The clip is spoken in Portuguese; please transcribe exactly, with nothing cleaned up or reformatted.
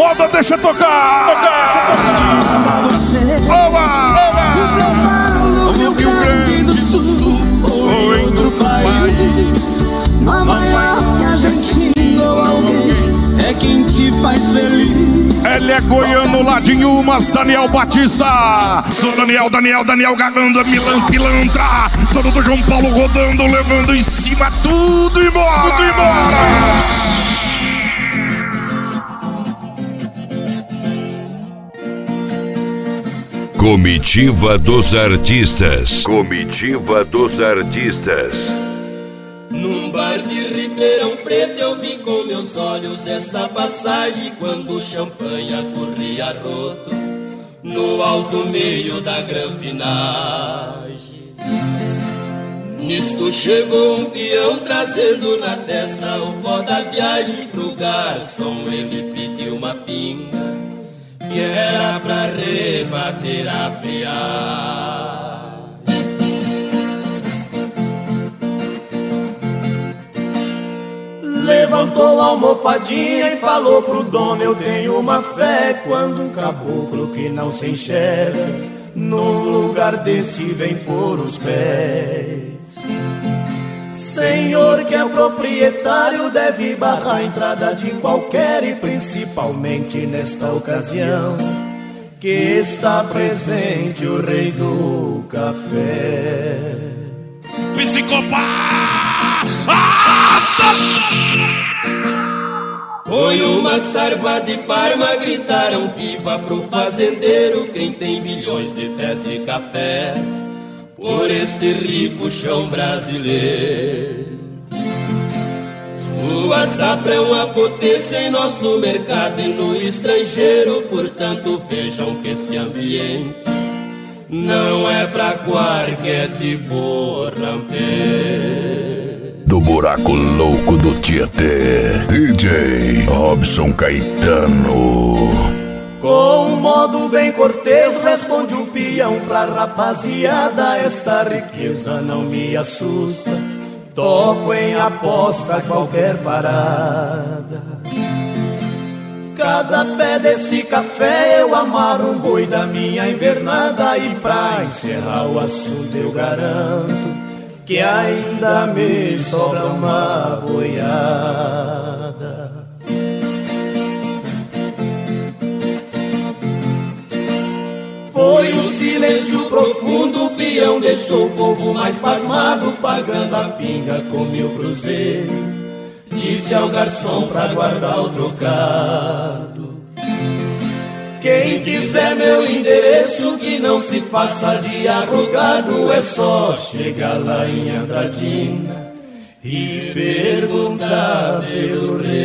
moda, deixa tocar. Tocar. Oba! São Paulo, Rio Grande do Sul, ou em outro país, Nova York, Argentina ou alguém é quem te faz feliz. Ele é goiano lá de Inhumas, Daniel Batista. Sou Daniel, Daniel, Daniel Galanda, Milan, Pilantra. Todo do João Paulo rodando, levando em cima tudo embora. Tudo embora. Comitiva dos Artistas. Comitiva dos Artistas. Num bar de Ribeirão Preto eu vi com meus olhos esta passagem, quando o champanhe corria roto no alto meio da granfinagem. Nisto chegou um peão trazendo na testa o pó da viagem. Pro garçom ele pediu uma pinga que era pra rebater a friagem. Levantou a almofadinha e falou pro dono: eu tenho uma fé, quando um caboclo que não se enxerga num lugar desse vem pôr os pés. Senhor que é proprietário deve barrar a entrada de qualquer, e principalmente nesta ocasião que está presente o rei do café. Psicopata! Foi uma sarva de Parma, gritaram viva pro fazendeiro. Quem tem milhões de pés de café por este rico chão brasileiro. Sua safra é uma potência em nosso mercado e no estrangeiro. Portanto vejam que este ambiente não é pra qualquer tipo rampeiro. Do buraco louco do Tietê, D J Robson Caetano. Com um modo bem cortês responde o peão pra rapaziada: esta riqueza não me assusta, toco em aposta qualquer parada. Cada pé desse café eu amaro um boi da minha invernada. E pra encerrar o assunto eu garanto que ainda me sobra uma boiada. Foi um silêncio profundo, o peão deixou o povo mais pasmado. Pagando a pinga com mil cruzeiros, disse ao garçom pra guardar o trocado: quem quiser meu endereço, que não se faça de arrogado. É só chegar lá em Andradina e perguntar pelo rei.